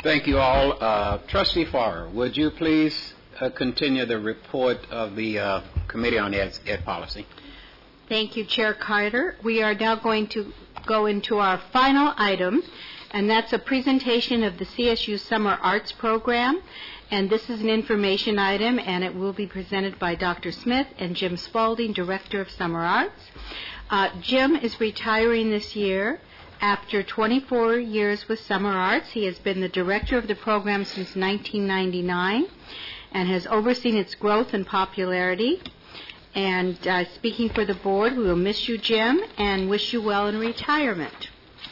Thank you all. Trustee Farr, would you please continue the report of the Committee on Ed Policy? Thank you, Chair Carter. We are now going to go into our final item, and that's a presentation of the CSU Summer Arts Program. And this is an information item, and it will be presented by Dr. Smith and Jim Spaulding, Director of Summer Arts. Jim is retiring this year after 24 years with Summer Arts. He has been the director of the program since 1999 and has overseen its growth and popularity. And speaking for the board, we will miss you, Jim, and wish you well in retirement.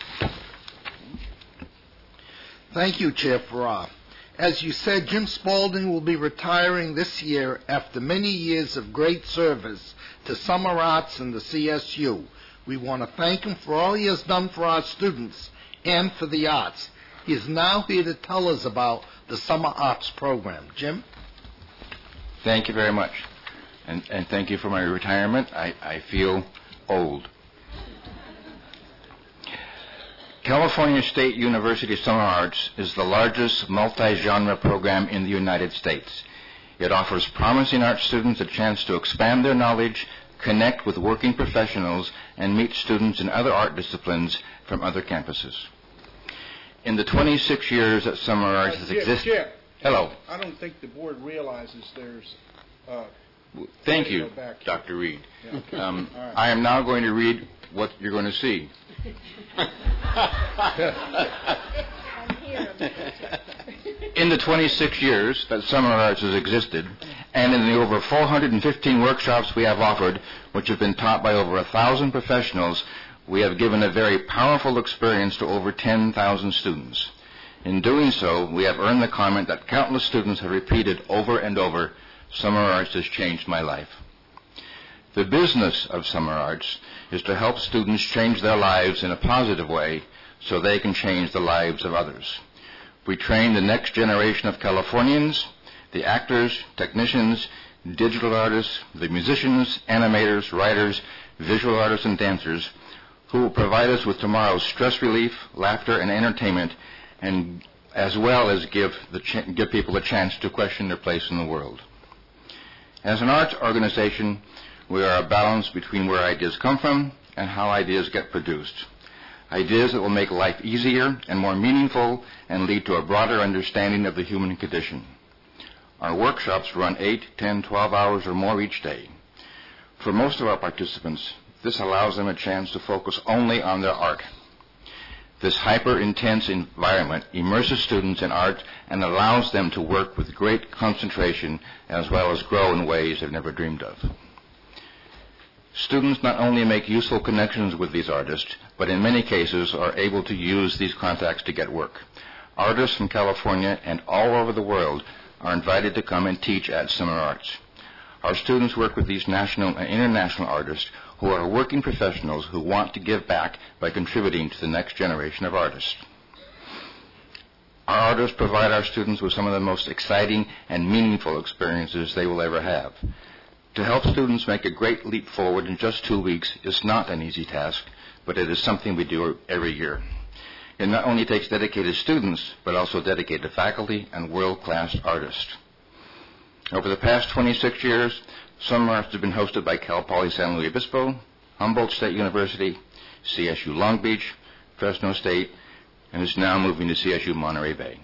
Thank you, Chair Farrar. As you said, Jim Spaulding will be retiring this year after many years of great service to Summer Arts and the CSU. We want to thank him for all he has done for our students and for the arts. He is now here to tell us about the Summer Arts Program. Jim? Thank you very much. And thank you for my retirement. I feel old. California State University Summer Arts is the largest multi-genre program in the United States. It offers promising art students a chance to expand their knowledge, connect with working professionals, and meet students in other art disciplines from other campuses. In the 26 years that Summer Arts has existed... Chair, hello. I don't think the board realizes there's... Thank you, Dr. Reed. Yeah, okay. Right. I am now going to read what you're going to see. In the 26 years that Summer Arts has existed, and in the over 415 workshops we have offered, which have been taught by over 1,000 professionals, we have given a very powerful experience to over 10,000 students. In doing so, we have earned the comment that countless students have repeated over and over, Summer Arts has changed my life. The business of Summer Arts is to help students change their lives in a positive way so they can change the lives of others. We train the next generation of Californians, the actors, technicians, digital artists, the musicians, animators, writers, visual artists, and dancers who will provide us with tomorrow's stress relief, laughter, and entertainment, and as well as give people a chance to question their place in the world. As an arts organization, we are a balance between where ideas come from and how ideas get produced. Ideas that will make life easier and more meaningful and lead to a broader understanding of the human condition. Our workshops run 8, 10, 12 hours or more each day. For most of our participants, this allows them a chance to focus only on their art. This hyper-intense environment immerses students in art and allows them to work with great concentration as well as grow in ways they've never dreamed of. Students not only make useful connections with these artists, but in many cases are able to use these contacts to get work. Artists from California and all over the world are invited to come and teach at Summer Arts. Our students work with these national and international artists who are working professionals who want to give back by contributing to the next generation of artists. Our artists provide our students with some of the most exciting and meaningful experiences they will ever have. To help students make a great leap forward in just 2 weeks is not an easy task, but it is something we do every year. It not only takes dedicated students, but also dedicated faculty and world-class artists. Over the past 26 years, Summer Arts has been hosted by Cal Poly San Luis Obispo, Humboldt State University, CSU Long Beach, Fresno State, and is now moving to CSU Monterey Bay.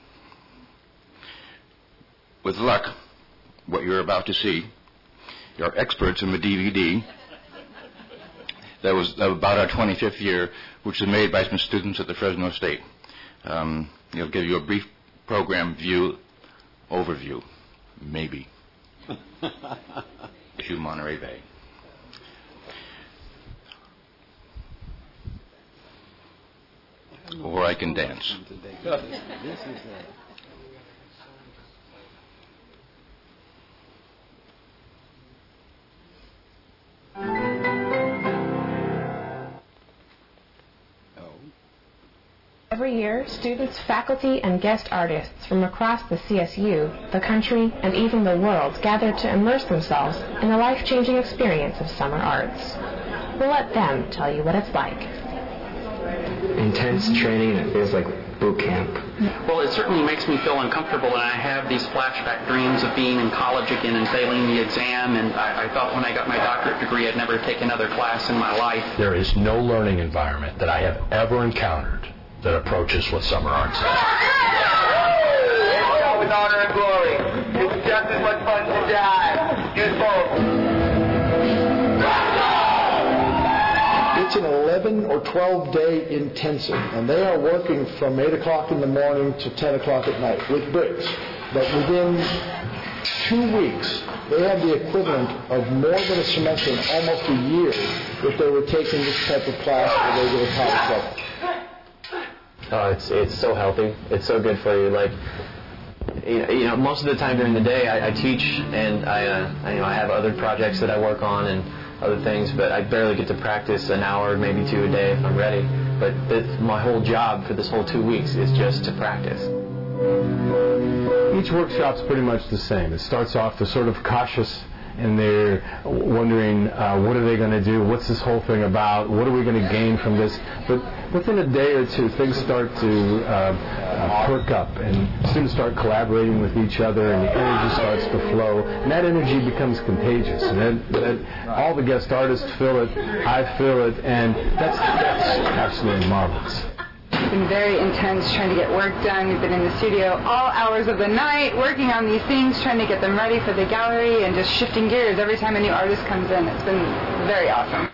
With luck, what you're about to see are experts in the DVD that was about our 25th year, which was made by some students at the Fresno State. It'll give you a brief program overview, maybe. To Monterey Bay. Or I can dance. Every year, students, faculty, and guest artists from across the CSU, the country, and even the world gather to immerse themselves in the life-changing experience of Summer Arts. We'll let them tell you what it's like. Intense training that feels like boot camp? Well, it certainly makes me feel uncomfortable, and I have these flashback dreams of being in college again and failing the exam, and I thought when I got my doctorate degree I'd never take another class in my life. There is no learning environment that I have ever encountered that approaches what summer arts is. With honor and glory. It was just as much fun to die. Use both. It's an 11 or 12-day intensive, and they are working from 8 o'clock in the morning to 10 o'clock at night with bricks. But within 2 weeks, they have the equivalent of more than a semester and almost a year if they were taking this type of class at a regular college level. It's so healthy. It's so good for you. Like, you know, most of the time during the day, I teach, and I have other projects that I work on and other things, but I barely get to practice an hour, maybe 2 a day if I'm ready. But my whole job for this whole 2 weeks is just to practice. Each workshop's pretty much the same. It starts off, they're sort of cautious, and they're wondering, what are they going to do? What's this whole thing about? What are we going to gain from this? But within a day or two, things start to perk up, and students start collaborating with each other, and the energy starts to flow, and that energy becomes contagious. And then all the guest artists feel it, I feel it, and that's absolutely marvelous. It's been very intense trying to get work done. We've been in the studio all hours of the night working on these things, trying to get them ready for the gallery, and just shifting gears every time a new artist comes in. It's been very awesome.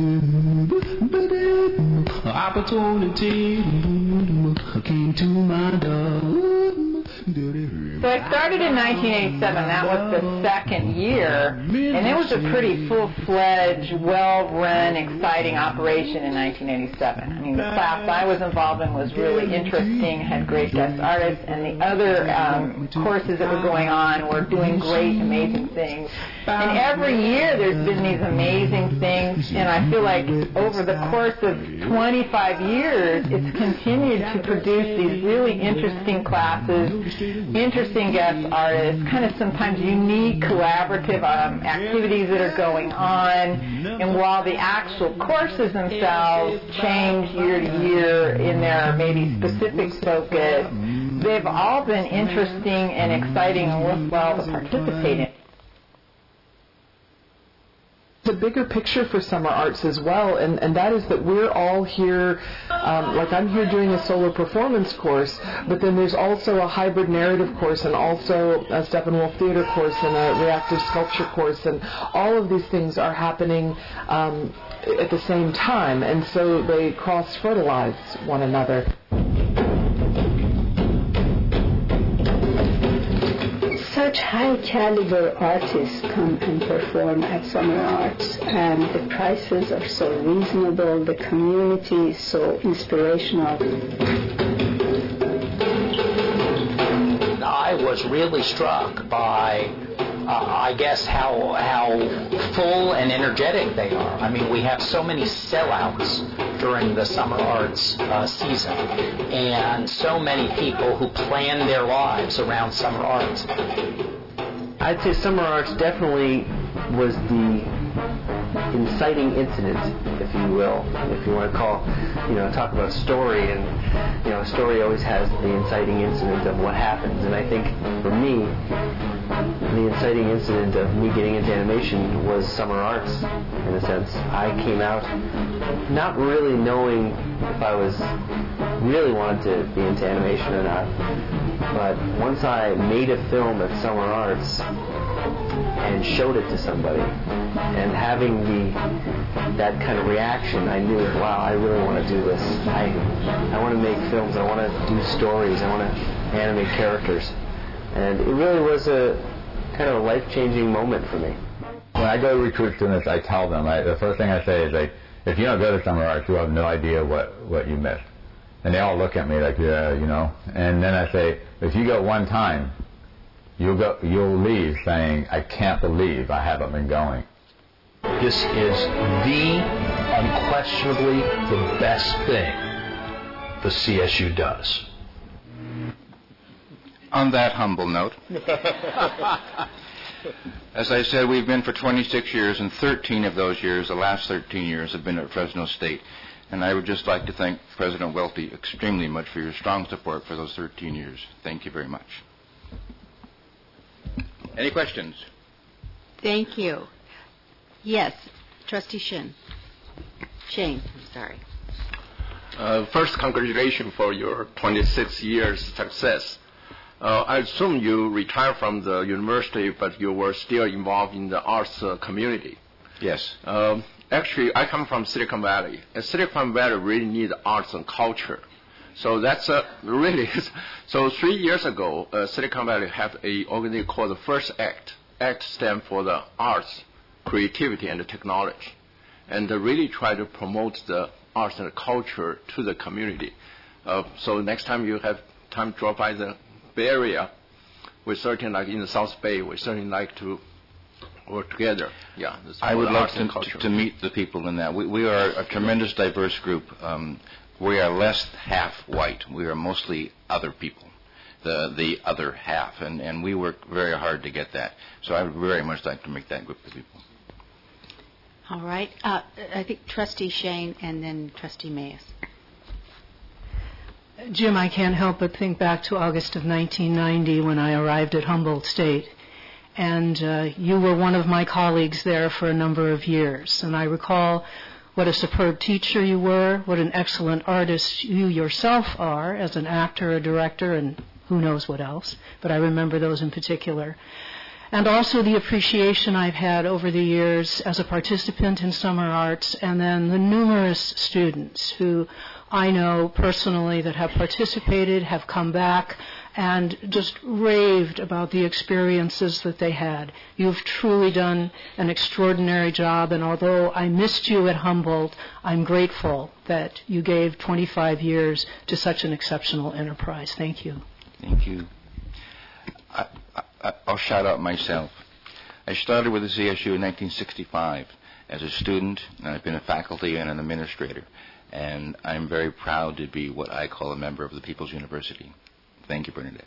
Opportunity came to my door. So I started in 1987. That was the second year, and it was a pretty full-fledged, well-run, exciting operation in 1987. I mean, the class I was involved in was really interesting, had great guest artists, and the other courses that were going on were doing great, amazing things. And every year there's been these amazing things, and I feel like over the course of 25 years, it's continued to produce these really interesting classes, interesting guest artists, kind of sometimes unique collaborative activities that are going on. And while the actual courses themselves change year to year in their maybe specific focus, they've all been interesting and exciting and worthwhile to participate in. The bigger picture for summer arts as well, and that is that we're all here, like I'm here doing a solo performance course, but then there's also a hybrid narrative course and also a Steppenwolf theater course and a reactive sculpture course, and all of these things are happening at the same time, and so they cross-fertilize one another. Such high-caliber artists come and perform at Summer Arts, and the prices are so reasonable, the community is so inspirational. I was really struck by I guess how full and energetic they are. I mean, we have so many sellouts during the summer arts season, and so many people who plan their lives around summer arts. I'd say summer arts definitely was the inciting incident, if you will, if you want to call, talk about a story, and a story always has the inciting incident of what happens, and I think for me, the inciting incident of me getting into animation was summer arts, in a sense. I came out not really knowing if I was really wanted to be into animation or not, but once I made a film at Summer Arts and showed it to somebody, and having that kind of reaction, I knew, wow, I really want to do this. I want to make films. I want to do stories. I want to animate characters. And it really was a kind of a life-changing moment for me. When I go to recruit students, I tell them, the first thing I say is, like, if you don't go to Summer Arts, you have no idea what you missed. And they all look at me like, yeah, And then I say, if you go one time, you'll leave saying, I can't believe I haven't been going. This is unquestionably the best thing the CSU does. On that humble note, as I said, we've been for 26 years, and 13 of those years, the last 13 years, have been at Fresno State. And I would just like to thank President Welty extremely much for your strong support for those 13 years. Thank you very much. Any questions? Thank you. Yes, Trustee Shane, I'm sorry. First, congratulations for your 26 years success. I assume you retired from the university, but you were still involved in the arts community. Yes. Actually, I come from Silicon Valley. And Silicon Valley really needs arts and culture. So that's really. So 3 years ago, Silicon Valley have an organization called the First Act. ACT stands for the arts, creativity, and technology, and they really try to promote the arts and culture to the community. So next time you have time to drop by the Bay Area, we certainly like in the South Bay, we certainly like to work together. Yeah, I would love to meet the people in that. We are a tremendous diverse group. We are less half white. We are mostly other people, the other half, and we work very hard to get that. So I would very much like to make that group of people. All right. I think Trustee Shane and then Trustee Mayes. Jim, I can't help but think back to August of 1990 when I arrived at Humboldt State. And you were one of my colleagues there for a number of years. And I recall what a superb teacher you were, what an excellent artist you yourself are as an actor, a director, and who knows what else. But I remember those in particular. And also the appreciation I've had over the years as a participant in summer arts, and then the numerous students who I know personally that have participated, have come back, and just raved about the experiences that they had. You've truly done an extraordinary job, and although I missed you at Humboldt, I'm grateful that you gave 25 years to such an exceptional enterprise. Thank you. Thank you. I'll shout out myself. I started with the CSU in 1965 as a student, and I've been a faculty and an administrator. And I'm very proud to be what I call a member of the People's University. Thank you, Bernadette.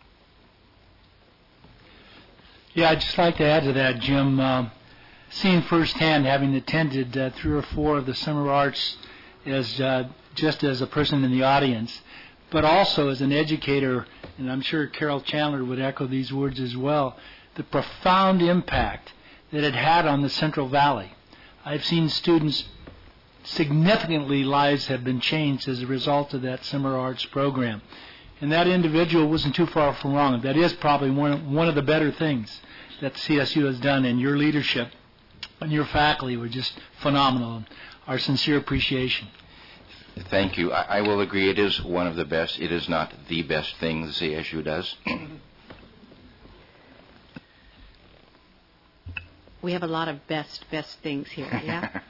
Yeah, I'd just like to add to that, Jim. Seeing firsthand, having attended 3 or 4 of the summer arts as just as a person in the audience, but also as an educator, and I'm sure Carol Chandler would echo these words as well, the profound impact that it had on the Central Valley. I've seen students significantly lives have been changed as a result of that summer arts program. And that individual wasn't too far from wrong. That is probably one of the better things that CSU has done, and your leadership and your faculty were just phenomenal. Our sincere appreciation. Thank you. I will agree it is one of the best. It is not the best thing the CSU does. We have a lot of best things here, yeah?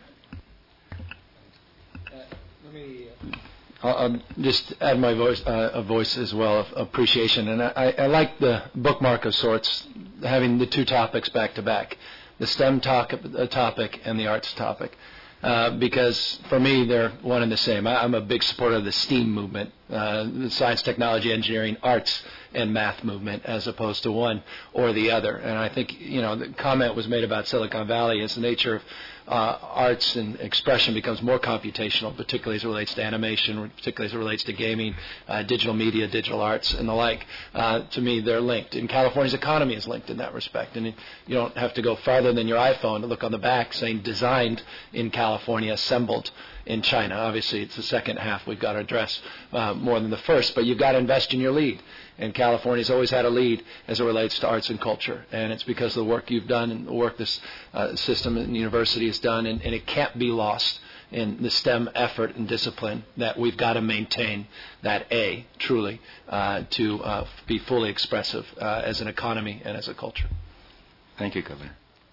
I'll just add my voice, a voice as well of appreciation. And I like the bookmark of sorts, having the 2 topics back to back, the STEM topic and the arts topic. Because for me, they're one and the same. I'm a big supporter of the STEAM movement, the science, technology, engineering, arts, and math movement, as opposed to one or the other. And I think, the comment was made about Silicon Valley as the nature of arts and expression becomes more computational, particularly as it relates to animation, particularly as it relates to gaming, digital media, digital arts, and the like. To me, they're linked. And California's economy is linked in that respect. And you don't have to go farther than your iPhone to look on the back saying designed in California, assembled in China. Obviously, it's the second half we've got to address more than the first, but you've got to invest in your lead. And California's always had a lead as it relates to arts and culture. And it's because of the work you've done and the work this system and university has done. And it can't be lost in the STEM effort and discipline that we've got to maintain that truly, to be fully expressive as an economy and as a culture. Thank you, Governor.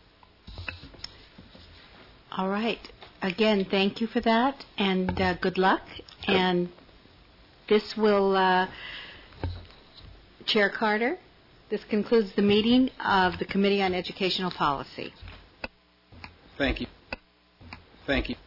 All right. Again, thank you for that, and good luck. And this will... Chair Carter, this concludes the meeting of the Committee on Educational Policy. Thank you. Thank you.